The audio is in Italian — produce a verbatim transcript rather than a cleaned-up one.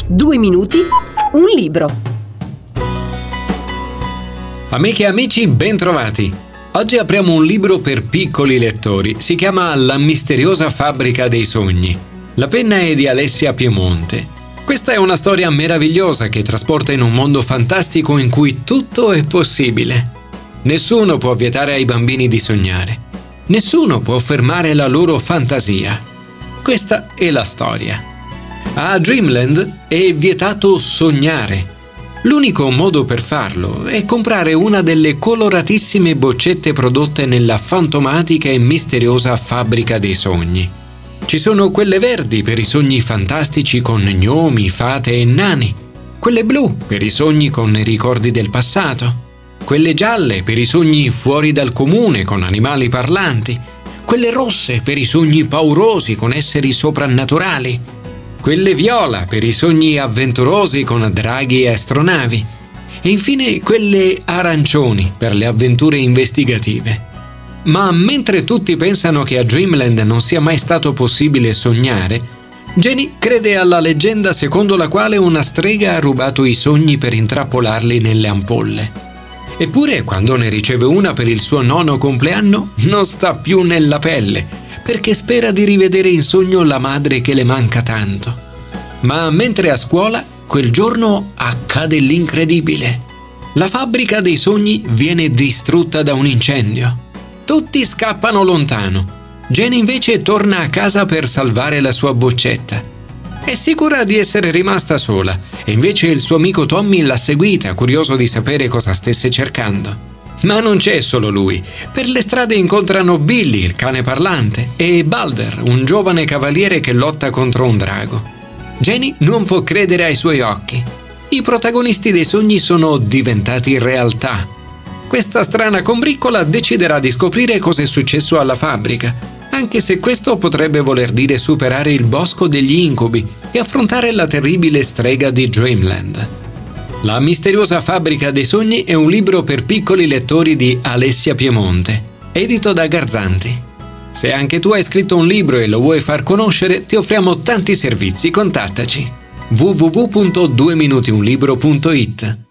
Due minuti, un libro. Amiche e amici, bentrovati! Oggi apriamo un libro per piccoli lettori. Si chiama La misteriosa fabbrica dei sogni. La penna è di Alessia Piemonte. Questa è una storia meravigliosa che trasporta in un mondo fantastico in cui tutto è possibile. Nessuno può vietare ai bambini di sognare. Nessuno può fermare la loro fantasia. Questa è la storia. A Dreamland è vietato sognare. L'unico modo per farlo è comprare una delle coloratissime boccette prodotte nella fantomatica e misteriosa fabbrica dei sogni. Ci sono quelle verdi per i sogni fantastici con gnomi, fate e nani, quelle blu per i sogni con i ricordi del passato, quelle gialle per i sogni fuori dal comune con animali parlanti, quelle rosse per i sogni paurosi con esseri soprannaturali, quelle viola per i sogni avventurosi con draghi e astronavi e infine quelle arancioni per le avventure investigative. Ma mentre tutti pensano che a Dreamland non sia mai stato possibile sognare, Jenny crede alla leggenda secondo la quale una strega ha rubato i sogni per intrappolarli nelle ampolle. Eppure, quando ne riceve una per il suo nono compleanno, non sta più nella pelle, perché spera di rivedere in sogno la madre che le manca tanto. Ma mentre a scuola, quel giorno accade l'incredibile. La fabbrica dei sogni viene distrutta da un incendio. Tutti scappano lontano. Jenny invece torna a casa per salvare la sua boccetta. È sicura di essere rimasta sola e invece il suo amico Tommy l'ha seguita, curioso di sapere cosa stesse cercando. Ma non c'è solo lui. Per le strade incontrano Billy, il cane parlante, e Balder, un giovane cavaliere che lotta contro un drago. Jenny non può credere ai suoi occhi. I protagonisti dei sogni sono diventati realtà. Questa strana combriccola deciderà di scoprire cosa è successo alla fabbrica, anche se questo potrebbe voler dire superare il bosco degli incubi e affrontare la terribile strega di Dreamland. La misteriosa fabbrica dei sogni è un libro per piccoli lettori di Alessia Piemonte, edito da Garzanti. Se anche tu hai scritto un libro e lo vuoi far conoscere, ti offriamo tanti servizi, contattaci. w w w punto due minuti un libro punto it